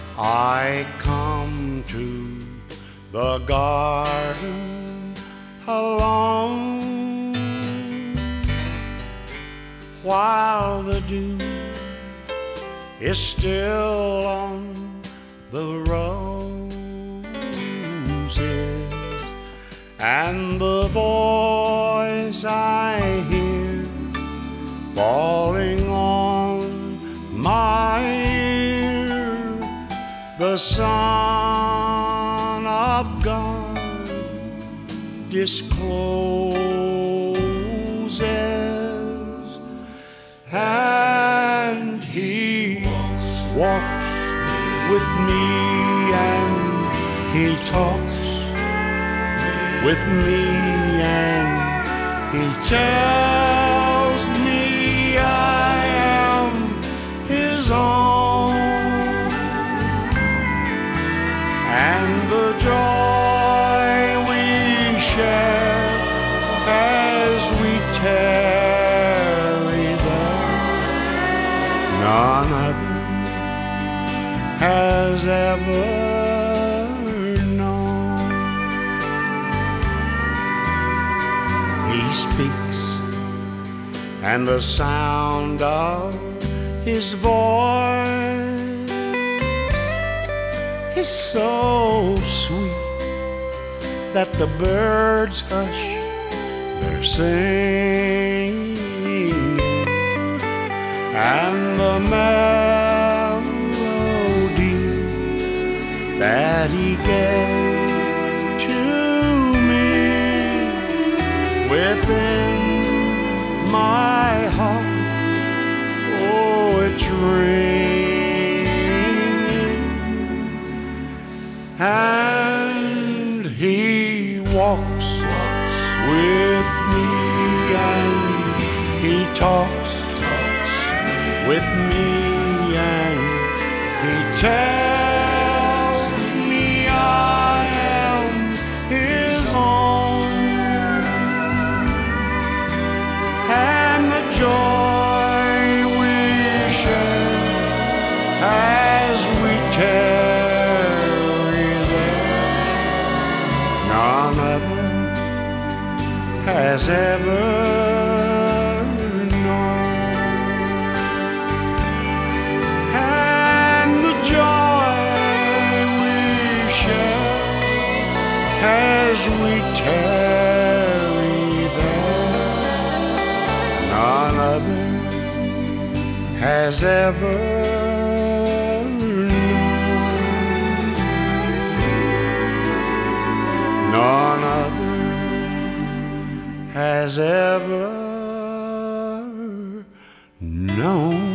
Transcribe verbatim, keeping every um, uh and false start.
I come to the garden alone while the dew is still on the roses, and the voice I hear falling on my ear, the Son of God discloses, and He walks with me and He talks with me and He tells me I am His own, and the joy we share as we tarry there, none other has ever known. He speaks, and the sound of His voice is so sweet that the birds hush their singing, and the melody that He gave to me within my heart, oh, it's ringing, and He walks with me and He talks with me and He tells me I am His own, and the joy we share as we tarry there, none other has ever known. And the joy we share as we tarry there, none other has ever known. None other has ever known.